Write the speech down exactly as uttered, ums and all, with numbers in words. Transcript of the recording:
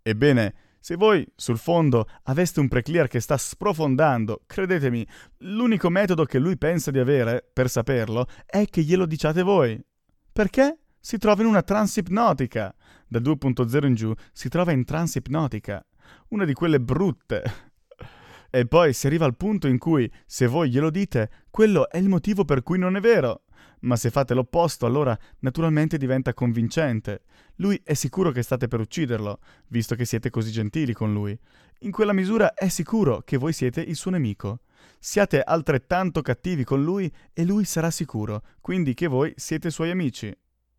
Ebbene, se voi, sul fondo, aveste un preclear che sta sprofondando, credetemi, l'unico metodo che lui pensa di avere, per saperlo, è che glielo diciate voi. Perché? Si trova in una trance ipnotica. Da due punto zero in giù si trova in trance ipnotica. Una di quelle brutte. E poi si arriva al punto in cui, se voi glielo dite, quello è il motivo per cui non è vero. Ma se fate l'opposto, allora naturalmente diventa convincente. Lui è sicuro che state per ucciderlo, visto che siete così gentili con lui. In quella misura è sicuro che voi siete il suo nemico. Siate altrettanto cattivi con lui e lui sarà sicuro, quindi che voi siete suoi amici.